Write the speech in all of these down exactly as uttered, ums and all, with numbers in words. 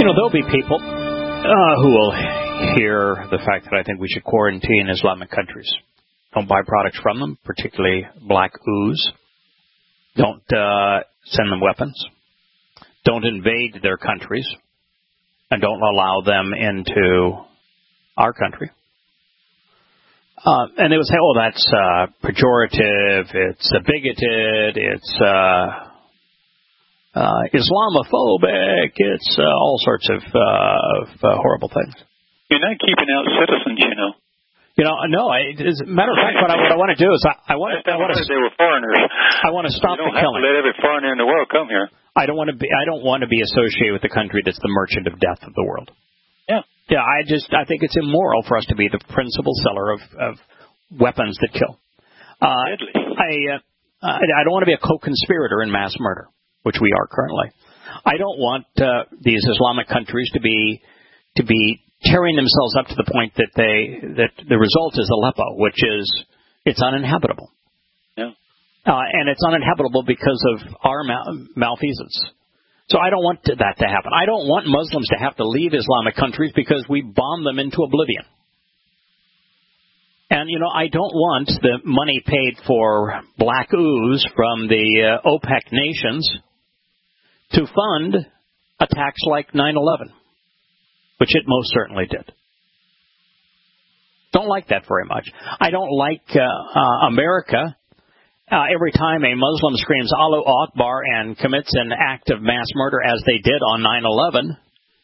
know, there'll be people uh, who will hear the fact that I think we should quarantine Islamic countries. Don't buy products from them, particularly black ooze. Don't uh, send them weapons. Don't invade their countries. And don't allow them into our country. Uh, and they would say, oh, that's uh, pejorative, it's uh, bigoted, it's uh, uh, Islamophobic, it's uh, all sorts of, uh, of uh, horrible things. You're not keeping out citizens, you know. You know, no. I, as a matter of fact, what I, what I want to do is I, I want to. I want to. They were foreigners. I want to stop you don't the killing. Have to let every foreigner in the world come here. I don't want to be. I don't want to be associated with the country that's the merchant of death of the world. Yeah. Yeah. I just. I think it's immoral for us to be the principal seller of, of weapons that kill. Uh, Deadly. I. Uh, I don't want to be a co-conspirator in mass murder, which we are currently. I don't want uh, these Islamic countries to be to be. tearing themselves up to the point that they that the result is Aleppo, which is it's uninhabitable. Yeah. Uh, and it's uninhabitable because of our mal- malfeasance. So I don't want to, that to happen. I don't want Muslims to have to leave Islamic countries because we bomb them into oblivion. And, you know, I don't want the money paid for black ooze from the uh, OPEC nations to fund attacks like nine eleven. Which it most certainly did. Don't like that very much. I don't like uh, uh, America. Uh, every time a Muslim screams Allahu Akbar and commits an act of mass murder as they did on nine eleven,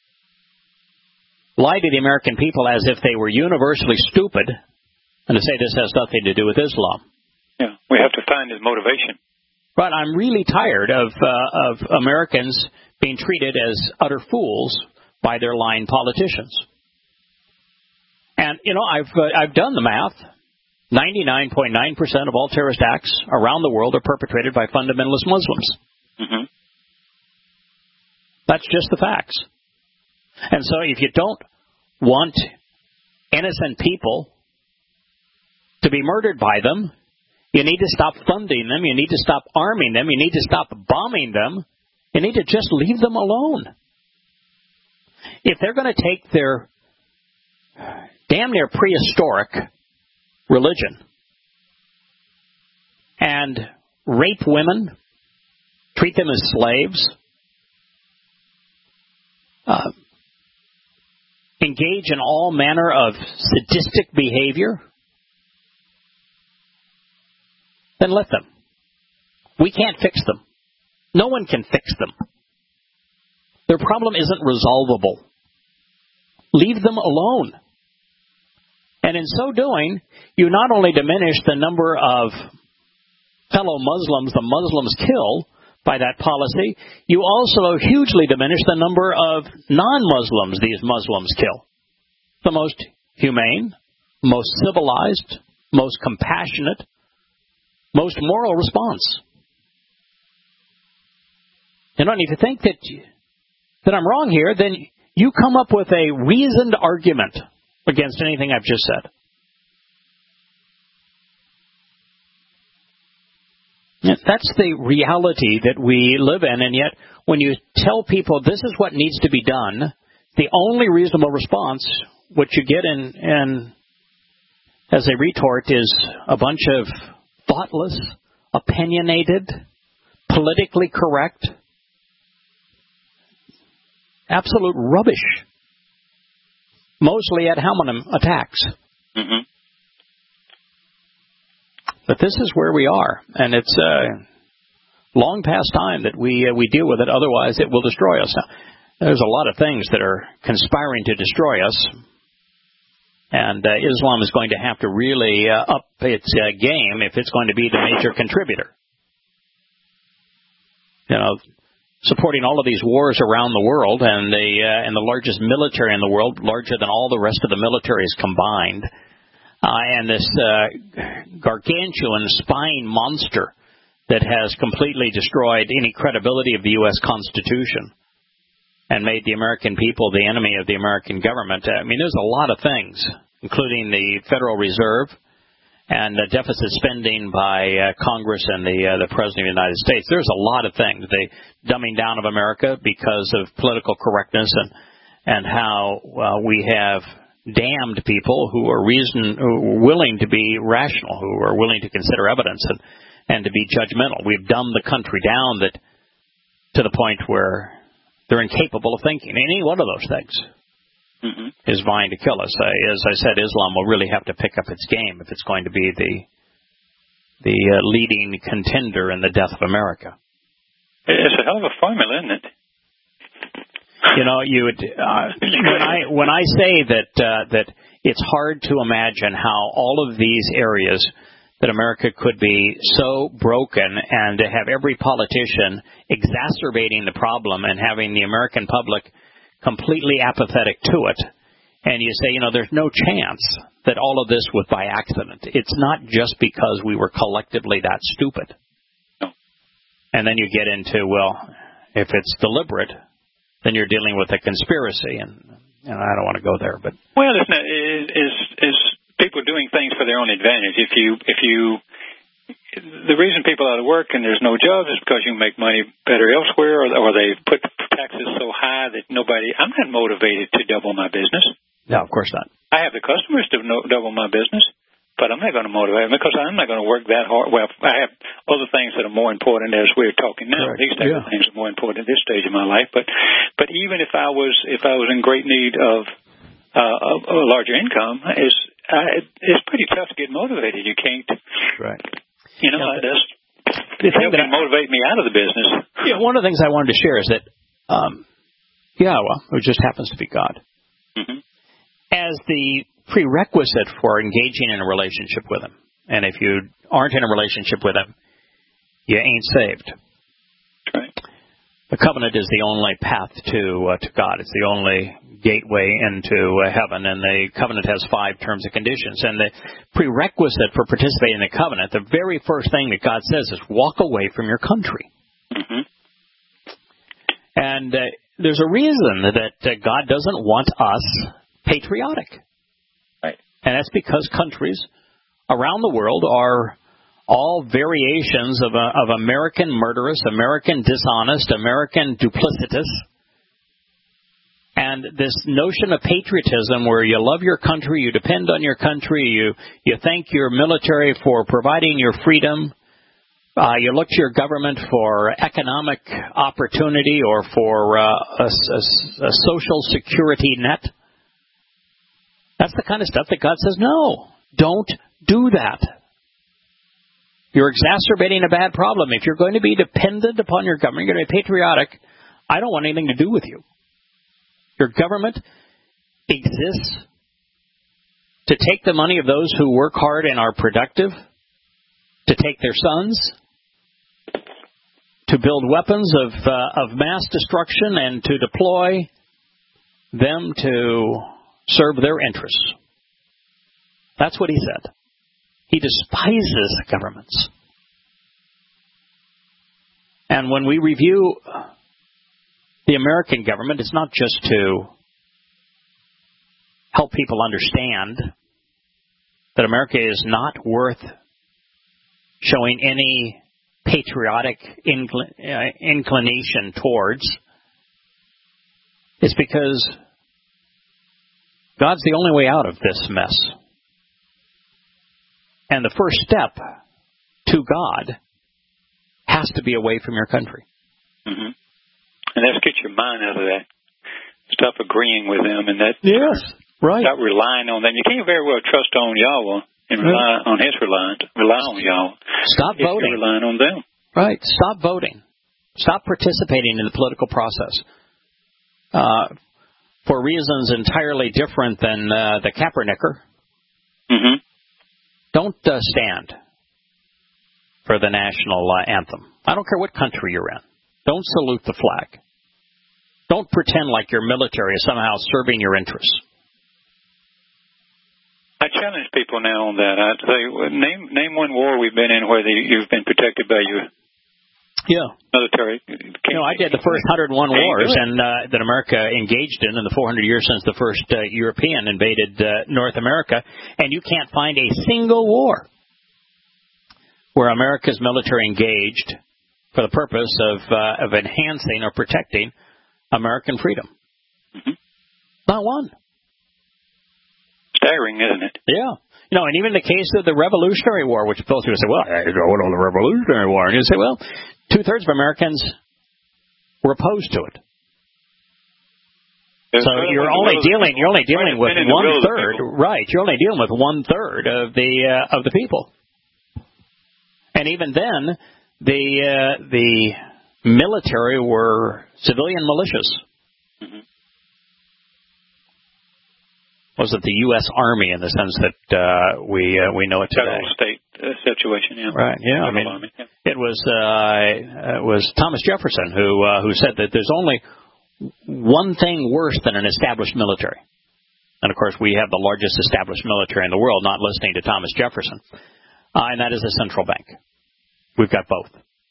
lie to the American people as if they were universally stupid and to say this has nothing to do with Islam. Yeah, we have to find his motivation. But I'm really tired of uh, of Americans being treated as utter fools by their lying politicians. And, you know, I've uh, I've done the math. ninety-nine point nine percent of all terrorist acts around the world are perpetrated by fundamentalist Muslims. Mm-hmm. That's just the facts. And so if you don't want innocent people to be murdered by them, you need to stop funding them, you need to stop arming them, you need to stop bombing them, you need to just leave them alone. If they're going to take their damn near prehistoric religion and rape women, treat them as slaves, uh, engage in all manner of sadistic behavior, then let them. We can't fix them. No one can fix them. Their problem isn't resolvable. Leave them alone. And in so doing, you not only diminish the number of fellow Muslims the Muslims kill by that policy, you also hugely diminish the number of non-Muslims these Muslims kill. The most humane, most civilized, most compassionate, most moral response. You know, and if you think that that I'm wrong here, then you come up with a reasoned argument against anything I've just said. That's the reality that we live in, and yet when you tell people this is what needs to be done, the only reasonable response, what you get in, in as a retort, is a bunch of thoughtless, opinionated, politically correct, absolute rubbish. Mostly ad hominem attacks. Mm-hmm. But this is where we are, and it's uh, long past time that we uh, we deal with it. Otherwise, it will destroy us. Now, there's a lot of things that are conspiring to destroy us, and uh, Islam is going to have to really uh, up its uh, game if it's going to be the major contributor. You know, supporting all of these wars around the world, and the uh, and the largest military in the world, larger than all the rest of the militaries combined, uh, and this uh, gargantuan spying monster that has completely destroyed any credibility of the U S Constitution and made the American people the enemy of the American government. I mean, there's a lot of things, including the Federal Reserve and the deficit spending by uh, Congress and the uh, the President of the United States. There's a lot of things. The dumbing down of America because of political correctness and, and how uh, we have damned people who are reason, who are willing to be rational, who are willing to consider evidence and, and to be judgmental. We've dumbed the country down that to the point where they're incapable of thinking. Any one of those things mm-hmm. is vying to kill us. Uh, as I said, Islam will really have to pick up its game if it's going to be the the uh, leading contender in the death of America. It's a hell of a formula, isn't it? You know, you would, uh, when I when I say that uh, that it's hard to imagine how all of these areas that America could be so broken and to have every politician exacerbating the problem and having the American public completely apathetic to it, and you say, you know, there's no chance that all of this was by accident. It's not just because we were collectively that stupid. No. And then you get into, well, if it's deliberate, then you're dealing with a conspiracy, and, and I don't want to go there. But well, isn't it, is is people doing things for their own advantage? If you if you the reason people are out of work and there's no jobs is because you make money better elsewhere, or, or they put taxes so high that nobody. I'm not motivated to double my business. No, of course not. I have the customers to no, double my business, but I'm not going to motivate them because I'm not going to work that hard. Well, I have other things that are more important as we're talking now. Correct. These type yeah. of things are more important at this stage of my life. But but even if I was if I was in great need of uh, of a larger income, it's uh, it's pretty tough to get motivated. You can't. Right. You know, yeah, that's the thing that that motivate me out of the business. Yeah, one of the things I wanted to share is that, um, yeah, well, it just happens to be God. Mm-hmm. As the prerequisite for engaging in a relationship with Him. And if you aren't in a relationship with Him, you ain't saved. Right. The covenant is the only path to uh, to God. It's the only gateway into uh, heaven, and the covenant has five terms and conditions. And the prerequisite for participating in the covenant, the very first thing that God says is walk away from your country. Mm-hmm. And uh, there's a reason that uh, God doesn't want us patriotic. Right. And that's because countries around the world are all variations of, a, of American murderous, American dishonest, American duplicitous. And this notion of patriotism where you love your country, you depend on your country, you, you thank your military for providing your freedom, uh, you look to your government for economic opportunity or for uh, a, a, a social security net. That's the kind of stuff that God says, no, don't do that. You're exacerbating a bad problem. If you're going to be dependent upon your government, you're going to be patriotic, I don't want anything to do with you. Your government exists to take the money of those who work hard and are productive, to take their sons, to build weapons of, uh, of mass destruction, and to deploy them to serve their interests. That's what He said. He despises governments. And when we review the American government, it's not just to help people understand that America is not worth showing any patriotic incl- uh, inclination towards. It's because God's the only way out of this mess. And the first step to God has to be away from your country. Mm-hmm. And that's get your mind out of that. Stop agreeing with them and that. Yes, right. Stop relying on them. You can't very well trust on Yahweh and rely on His reliance. Rely on Yahweh. Stop if voting. You're relying on them. Right. Stop voting. Stop participating in the political process. Uh, for reasons entirely different than uh, the Kaepernicker. Mm-hmm. Don't uh, stand for the national uh, anthem. I don't care what country you're in. Don't salute the flag. Don't pretend like your military is somehow serving your interests. I challenge people now on that. I say, well, name name one war we've been in where the, you've been protected by your yeah. military. You know, I did the first one hundred one wars and uh, that America engaged in in the four hundred years since the first uh, European invaded uh, North America, and you can't find a single war where America's military engaged for the purpose of uh, of enhancing or protecting American freedom. Mm-hmm. Not one. Staggering, isn't it? Yeah. You know, and even in the case of the Revolutionary War, which most people say, well, I don't know the Revolutionary War. And you say, well, two-thirds of Americans were opposed to it. There's so you're only dealing you're only dealing with one third, right? You're only dealing with one third of the uh, of the people, and even then, the uh, the military were civilian militias. Mm-hmm. Was it the U S Army in the sense that uh, we uh, we know it today? Federal state uh, situation, yeah. Right. Yeah. I mean, Army, yeah. it was uh, it was Thomas Jefferson who uh, who said that there's only one thing worse than an established military. And, of course, we have the largest established military in the world, not listening to Thomas Jefferson, uh, and that is a central bank. We've got both.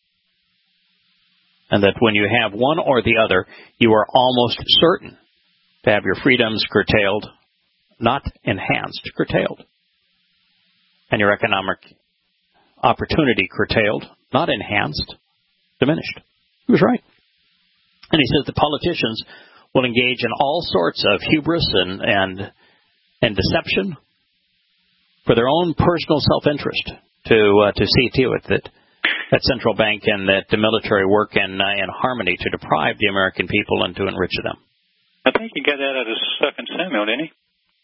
And that when you have one or the other, you are almost certain to have your freedoms curtailed, not enhanced, curtailed. And your economic opportunity curtailed, not enhanced, diminished. He was right. And he says the politicians will engage in all sorts of hubris and and, and deception for their own personal self-interest to uh, to see to it that that central bank and that the military work in, uh, in harmony to deprive the American people and to enrich them. I think he got that out of Second Samuel, didn't he?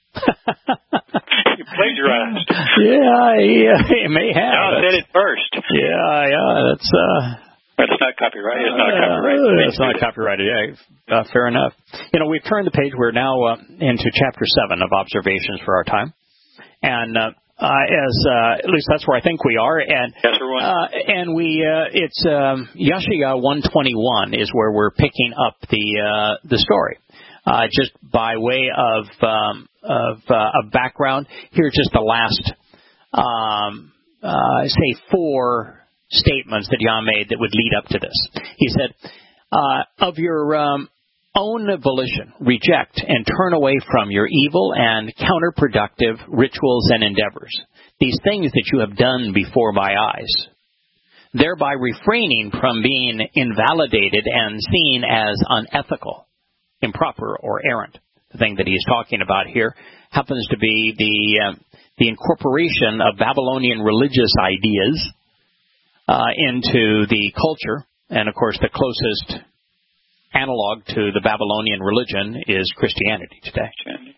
He plagiarized. Yeah, yeah, he may have. John said it first. Yeah, yeah, that's... Uh, But it's not copyrighted. It's not copyrighted. Uh, it's not copyrighted. Yeah, uh, fair enough. You know, we've turned the page. We're now uh, into Chapter seven of Observations for Our Time. And uh, uh, as uh, at least that's where I think we are. And yes, sir, uh, and we uh, it's um, Yashaya one twenty-one is where we're picking up the uh, the story. Uh, just by way of um, of, uh, of background, here's just the last um, uh, say four statements that Yah made that would lead up to this. He said, uh, of your um, own volition, reject and turn away from your evil and counterproductive rituals and endeavors, these things that you have done before my eyes, thereby refraining from being invalidated and seen as unethical, improper, or errant. The thing that he's talking about here happens to be the, uh, the incorporation of Babylonian religious ideas Uh, into the culture, and of course the closest analog to the Babylonian religion is Christianity today.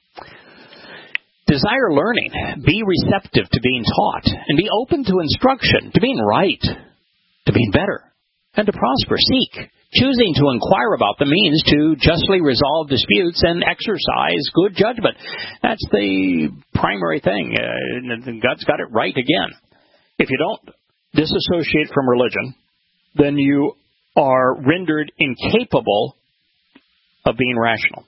Desire learning, be receptive to being taught, and be open to instruction, to being right, to being better, and to prosper. Seek, choosing to inquire about the means to justly resolve disputes and exercise good judgment. That's the primary thing. Uh, God's got it right again. If you don't disassociate from religion, then you are rendered incapable of being rational.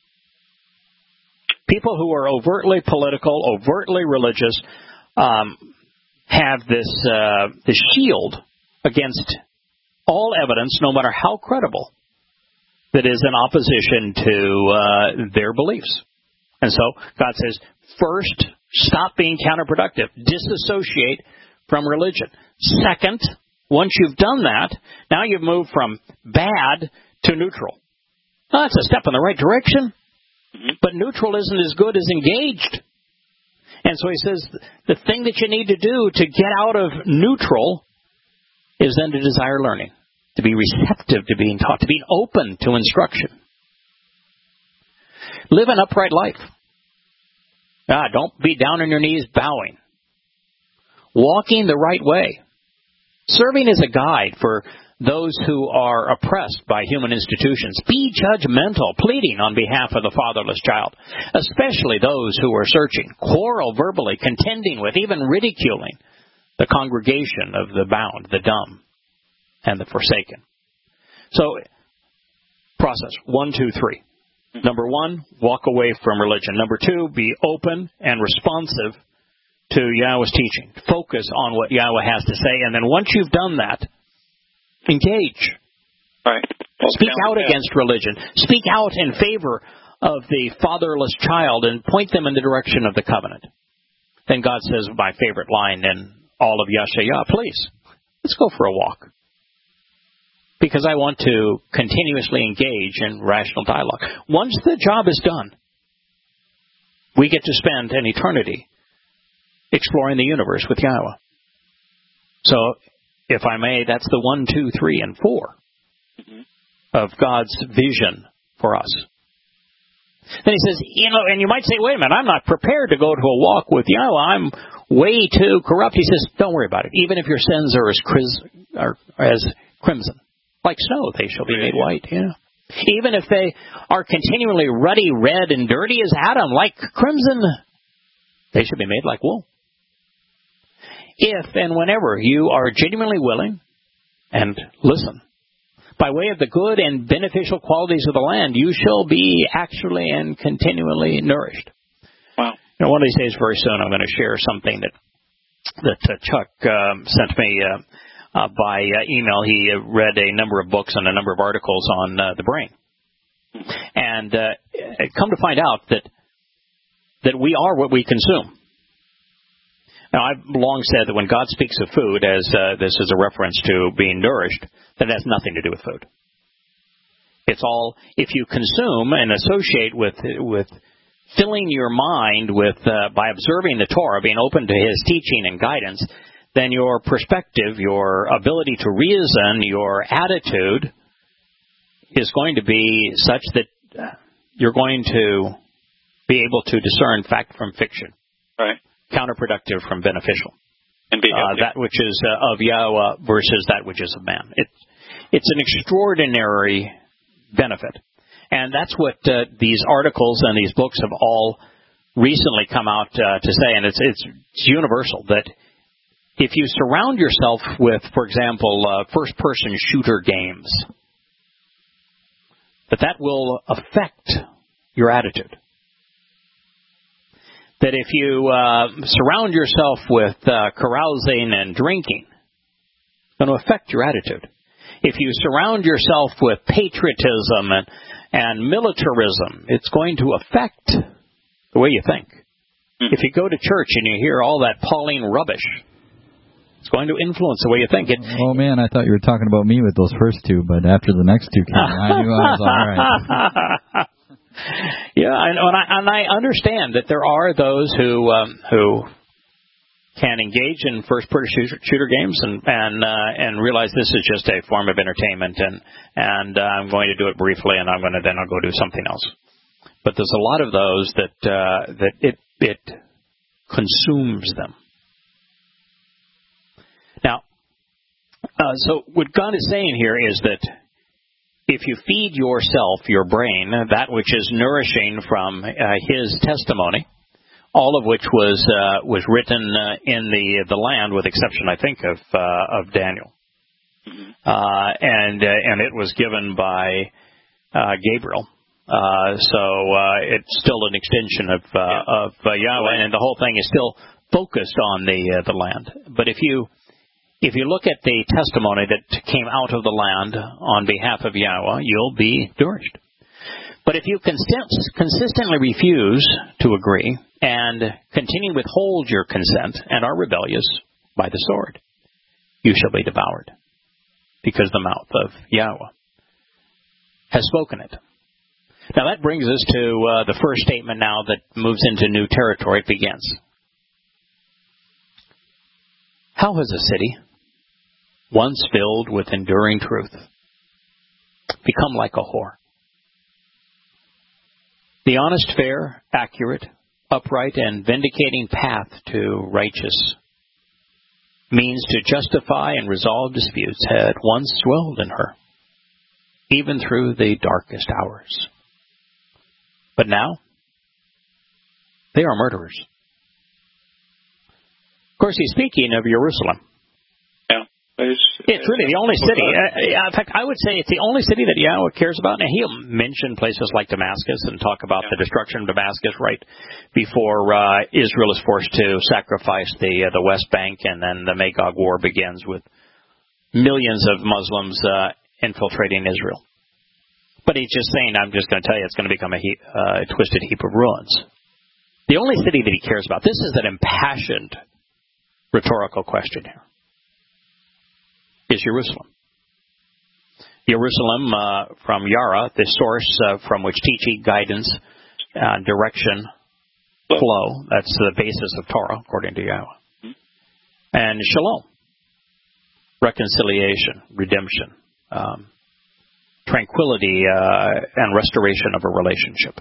People who are overtly political, overtly religious, um, have this uh, this shield against all evidence, no matter how credible, that is in opposition to uh, their beliefs. And so God says, first, stop being counterproductive. Disassociate from religion. Second, once you've done that, now you've moved from bad to neutral. Well, that's a step in the right direction, but neutral isn't as good as engaged. And so he says the thing that you need to do to get out of neutral is then to desire learning, to be receptive to being taught, to be open to instruction. Live an upright life. Ah, don't be down on your knees bowing. Walking the right way. Serving as a guide for those who are oppressed by human institutions. Be judgmental, pleading on behalf of the fatherless child, especially those who are searching. Quarrel verbally, contending with, even ridiculing the congregation of the bound, the dumb, and the forsaken. So, process one, two, three. Number one, walk away from religion. Number two, be open and responsive to Yahweh's teaching. Focus on what Yahweh has to say. And then once you've done that, engage. Right. Speak out against religion. Speak out in favor of the fatherless child and point them in the direction of the covenant. Then God says, my favorite line in all of Yashaya, please, let's go for a walk. Because I want to continuously engage in rational dialogue. Once the job is done, We get to spend an eternity exploring the universe with Yahweh. So, if I may, that's the one, two, three, and four mm-hmm. of God's vision for us. Then he says, you know, and you might say, wait a minute, I'm not prepared to go to a walk with Yahweh. I'm way too corrupt. He says, don't worry about it. Even if your sins are as, cris- are as crimson, like snow, they shall be made white. Yeah. Even if they are continually ruddy red and dirty as Adam, like crimson, they should be made like wool. If and whenever you are genuinely willing, and listen, by way of the good and beneficial qualities of the land, you shall be actually and continually nourished. Wow. You know, one of these days, very soon, I'm going to share something that that uh, Chuck um, sent me uh, uh, by uh, email. He uh, read a number of books and a number of articles on uh, the brain, and uh, come to find out that that we are what we consume. Now, I've long said that when God speaks of food, as uh, this is a reference to being nourished, that has nothing to do with food. It's all, if you consume and associate with with filling your mind with uh, by observing the Torah, being open to His teaching and guidance, then your perspective, your ability to reason, your attitude is going to be such that you're going to be able to discern fact from fiction. Right. Counterproductive from beneficial. And be uh, that which is uh, of Yahweh versus that which is of man. It, it's an extraordinary benefit. And that's what uh, these articles and these books have all recently come out uh, to say, and it's, it's, it's universal, that if you surround yourself with, for example, uh, first-person shooter games, that that will affect your attitude. That if you uh, surround yourself with uh, carousing and drinking, it's going to affect your attitude. If you surround yourself with patriotism and, and militarism, it's going to affect the way you think. Mm-hmm. If you go to church and you hear all that Pauline rubbish, it's going to influence the way you think. It, oh, man, I thought you were talking about me with those first two, but after the next two came, I knew I was all right. Yeah, and, and, I, and I understand that there are those who um, who can engage in first-person shooter games and and uh, and realize this is just a form of entertainment, and and uh, I'm going to do it briefly, and I'm going to then I'll go do something else. But there's a lot of those that uh, that it it consumes them. Now, uh, so what God is saying here is that if you feed yourself, your brain, that which is nourishing from uh, His testimony, all of which was uh, was written uh, in the the land, with exception, I think, of uh, of Daniel, uh, and uh, and it was given by uh, Gabriel. Uh, so uh, it's still an extension of uh, yeah. of uh, Yahweh, and the whole thing is still focused on the uh, the land. But if you If you look at the testimony that came out of the land on behalf of Yahweh, you'll be nourished. But if you consist- consistently refuse to agree and continue to withhold your consent and are rebellious by the sword, you shall be devoured, because the mouth of Yahweh has spoken it. Now that brings us to uh, the first statement now that moves into new territory. It begins. How has a city, once filled with enduring truth, become like a whore? The honest, fair, accurate, upright, and vindicating path to righteous means to justify and resolve disputes had once dwelled in her, even through the darkest hours. But now, they are murderers. Of course, he's speaking of Jerusalem. It's, it's really the only city. Uh, in fact, I would say it's the only city that Yahweh cares about. And he'll mention places like Damascus and talk about yeah. the destruction of Damascus right before uh, Israel is forced to sacrifice the uh, the West Bank, and then the Magog War begins with millions of Muslims uh, infiltrating Israel. But he's just saying, I'm just going to tell you, it's going to become a, heap, uh, a twisted heap of ruins. The only city that he cares about, this is an impassioned rhetorical question here, is Jerusalem. Jerusalem, uh, from Yara, the source uh, from which teaching, guidance, uh, direction flow. That's the basis of Torah, according to Yahweh. Mm-hmm. And shalom, reconciliation, redemption, um, tranquility, uh, and restoration of a relationship.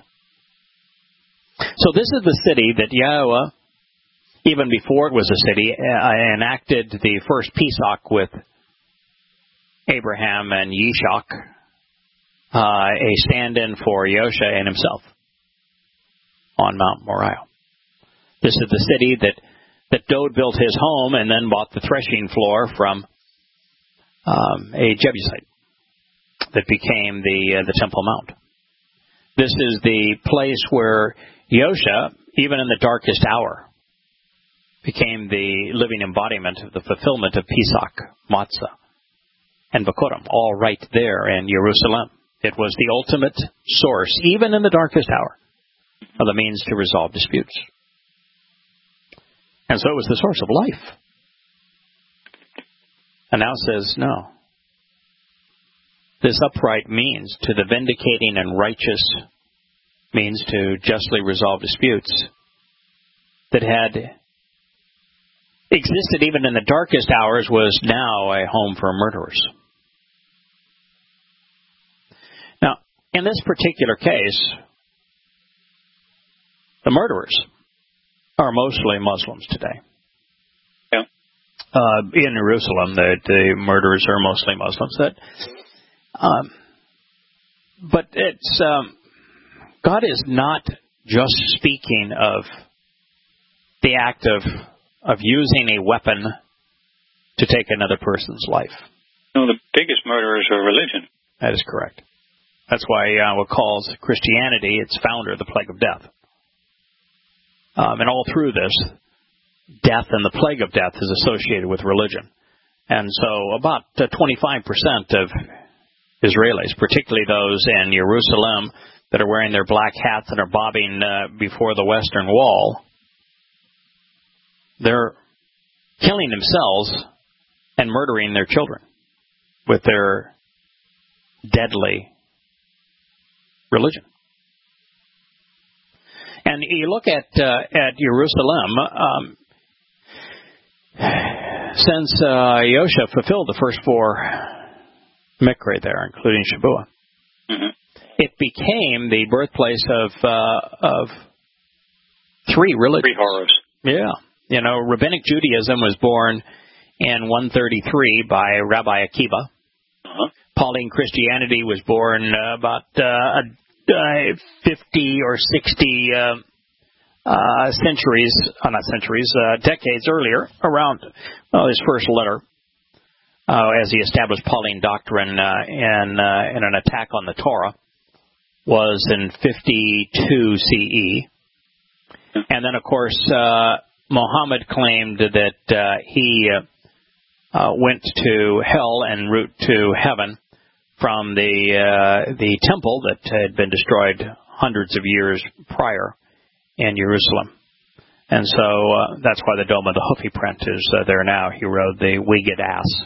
So this is the city that Yahweh, even before it was a city, uh, enacted the first Pesach with Abraham and Yishak, uh, a stand-in for Yosha and himself on Mount Moriah. This is the city that, that Dod built his home and then bought the threshing floor from um, a Jebusite that became the uh, the Temple Mount. This is the place where Yosha, even in the darkest hour, became the living embodiment of the fulfillment of Pesach, Matzah, and Bikurim, all right there in Jerusalem. It was the ultimate source, even in the darkest hour, of the means to resolve disputes. And so it was the source of life. And now says, no. This upright means to the vindicating and righteous means to justly resolve disputes that had existed even in the darkest hours was now a home for murderers. Now, in this particular case, the murderers are mostly Muslims today. Yeah. Uh, in Jerusalem, the, the murderers are mostly Muslims. That, um, but it's um, God is not just speaking of the act of of using a weapon to take another person's life. No, the biggest murderers are religion. That is correct. That's why Yahweh calls Christianity, its founder, the plague of death. Um, and all through this, death and the plague of death is associated with religion. And so about uh, twenty-five percent of Israelis, particularly those in Jerusalem that are wearing their black hats and are bobbing uh, before the Western Wall, they're killing themselves and murdering their children with their deadly religion. And you look at uh, at Jerusalem, um, since uh, Yosha fulfilled the first four mikra there, including Shabuah, mm-hmm. it became the birthplace of uh, of three religions. Three horrors. Yeah. You know, Rabbinic Judaism was born in one thirty-three by Rabbi Akiva. Uh-huh. Pauline Christianity was born uh, about uh, uh, fifty or sixty uh, uh, centuries, uh, not centuries, uh, decades earlier, around well, his first letter, uh, as he established Pauline doctrine uh, in, uh, in an attack on the Torah, was in fifty-two C E. And then, of course, uh, Muhammad claimed that uh, he uh, uh, went to hell en route to heaven from the uh, the temple that had been destroyed hundreds of years prior in Jerusalem. And so uh, that's why the Dome of the Hufi print is uh, there now. He rode the winged ass.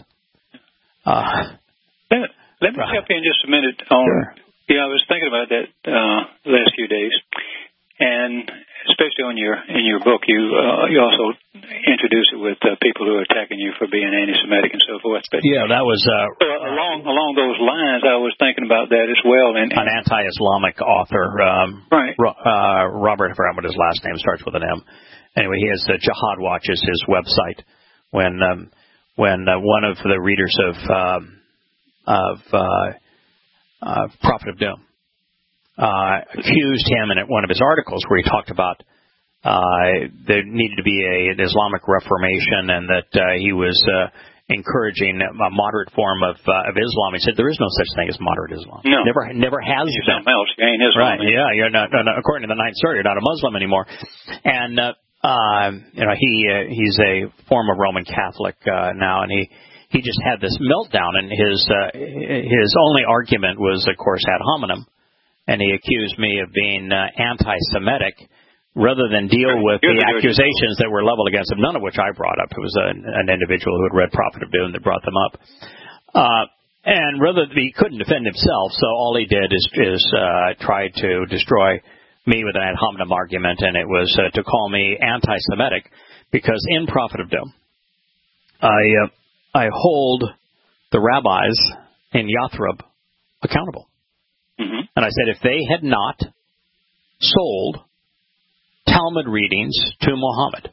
Uh, let, let me right. jump in just a minute. On, sure. Yeah, I was thinking about that uh, the last few days. And especially on your in your book, you uh, you also introduce it with uh, people who are attacking you for being anti-Semitic and so forth. But yeah, that was uh, so along along those lines. I was thinking about that as well. And, and an anti-Islamic author, um, right? Uh, Robert, I forgot what his last name starts with an M. Anyway, he has uh, Jihad Watch is his website. When um, when uh, one of the readers of um, of uh, uh, Prophet of Doom. Uh, accused him in one of his articles where he talked about uh, there needed to be a, an Islamic reformation and that uh, he was uh, encouraging a moderate form of, uh, of Islam. He said there is no such thing as moderate Islam. No. Never never has you're been. Something else. You ain't Islam. Right, yeah. You're not, no, no, according to the Ninth Circuit, you're not a Muslim anymore. And, uh, uh, you know, he uh, he's a former Roman Catholic uh, now, and he, he just had this meltdown, and his, uh, his only argument was, of course, ad hominem. And he accused me of being uh, anti-Semitic rather than deal with the accusations that were leveled against him, none of which I brought up. It was a, an individual who had read Prophet of Doom that brought them up. Uh, and rather, he couldn't defend himself, so all he did is, is uh, try to destroy me with an ad hominem argument, and it was uh, to call me anti-Semitic, because in Prophet of Doom, I uh, I hold the rabbis in Yathrib accountable. Mm-hmm. And I said if they had not sold Talmud readings to Muhammad,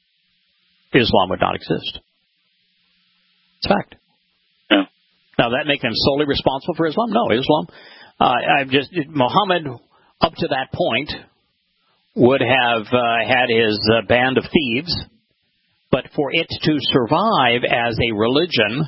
Islam would not exist. It's a fact. Yeah. Now, that make them solely responsible for Islam? No, Islam. Uh, I've just Muhammad, up to that point, would have uh, had his uh, band of thieves, but for it to survive as a religion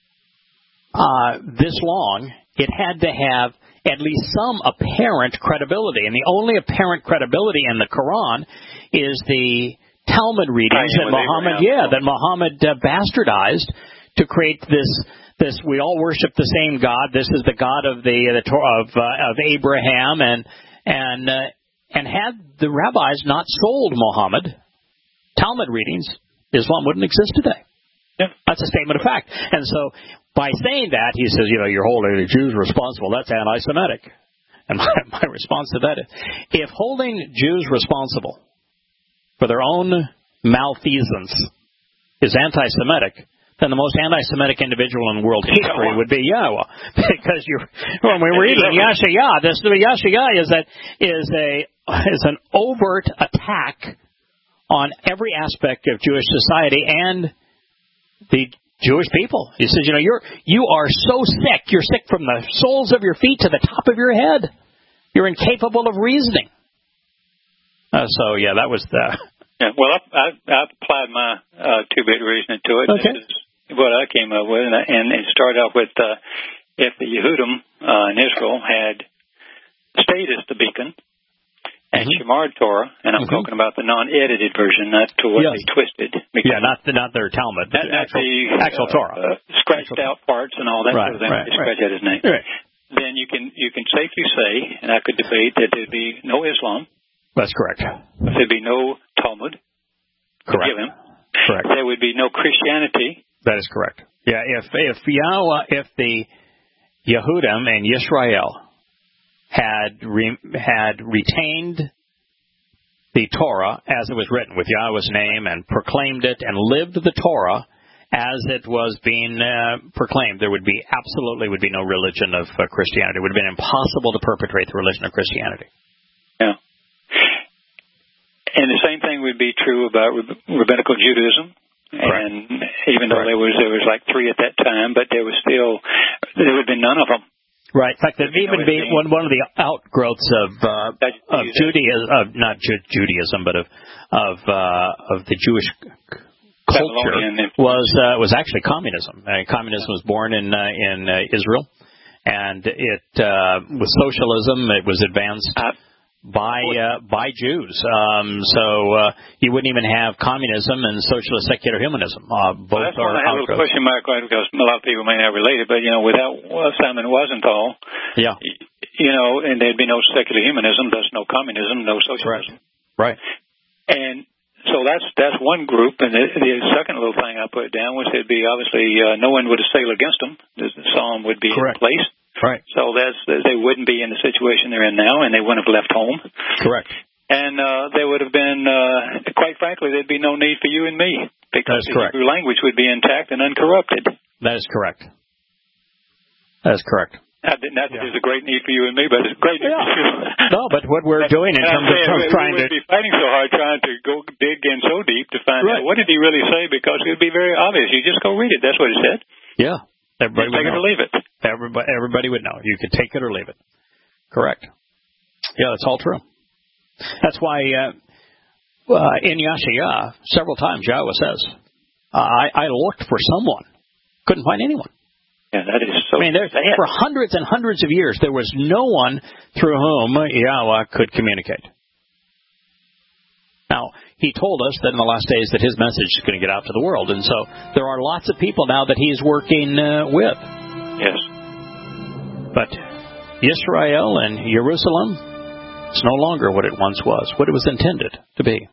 uh, this long, it had to have at least some apparent credibility. And the only apparent credibility in the Quran is the Talmud readings that Muhammad, yeah, that Muhammad uh, bastardized to create this. This we all worship the same God. This is the God of the, the of uh, of Abraham, and and uh, and had the rabbis not sold Muhammad Talmud readings, Islam wouldn't exist today. Yeah. That's a statement of fact. And so by saying that, he says, you know, you're holding the Jews responsible. That's anti-Semitic. And my, my response to that is, if holding Jews responsible for their own malfeasance is anti-Semitic, then the most anti-Semitic individual in world history would be Yahweh, because you're when we were reading Yashayah, this Yashayah is that is a is an overt attack on every aspect of Jewish society and the Jewish people. He says, you know, you're you are so sick, you're sick from the soles of your feet to the top of your head. You're incapable of reasoning. Uh, so yeah, that was the. Yeah, well, I, I, I applied my uh, two-bit reasoning to it. Okay. This is what I came up with, and, I, and it started off with uh, if the Yehudim uh, in Israel had stayed as the beacon and mm-hmm. Shemar Torah, and I'm mm-hmm. talking about the non-edited version, not to what yes. they twisted. Yeah, not the, not their Talmud, not, the actual, the, actual uh, Torah, uh, scratched actual out parts and all that right, sort of thing. Right, they right. scratch out his name. Right. Then you can you can safely say, and I could debate that there'd be no Islam. That's correct. There'd be no Talmud. Correct. Give him. Correct. There would be no Christianity. That is correct. Yeah, if if Yahweh, if the Yehudim and Yisrael had re, had retained the Torah as it was written with Yahweh's name and proclaimed it and lived the Torah as it was being uh, proclaimed, there would be absolutely would be no religion of uh, Christianity. It would have been impossible to perpetrate the religion of Christianity. Yeah. And the same thing would be true about rabbinical Judaism. Correct. And even though Correct. there was there was like three at that time, but there was still there would have been none of them. Right. In fact, there'd even be one one of the outgrowths of uh, of Judaism, of not Ju- Judaism, but of of uh, of the Jewish culture was uh, was actually communism. Uh, communism was born in uh, in uh, Israel, and it uh, with socialism it was advanced. Uh, By uh, by Jews, um, so uh, you wouldn't even have communism and socialist secular humanism. Uh, both well, that's are one I have a little question mark on because a lot of people may not relate it. But you know, without well, Simon Wiesenthal, yeah, you know, and there'd be no secular humanism, thus no communism, no socialism. Right. Right. And so that's that's one group. And the, the second little thing I put down was there'd be obviously uh, no one would assail against them. The, the psalm would be Correct. in place. Right. So that's they wouldn't be in the situation they're in now, and they wouldn't have left home. Correct. And uh, there would have been, uh, quite frankly, there'd be no need for you and me because the Hebrew language would be intact and uncorrupted. That is correct. That is correct. Not that, not that yeah. there's a great need for you and me, but it's a great need yeah. for you. No, but what we're doing in terms of saying, trying we to... We would be fighting so hard trying to go dig in so deep to find right. out what did he really say because it would be very obvious. You just go read it. That's what he said. Yeah. Everybody take it or leave it. Everybody, everybody would know. You could take it or leave it. Correct. Yeah, that's all true. That's why uh, uh, in Yashayah, several times Yahweh says, uh, I, I looked for someone. Couldn't find anyone. Yeah, that is so I mean, there, for hundreds and hundreds of years, there was no one through whom Yahweh could communicate. Now, he told us that in the last days that his message is going to get out to the world. And so there are lots of people now that he's working uh, with. Yes. But Israel and Jerusalem is no longer what it once was, what it was intended to be.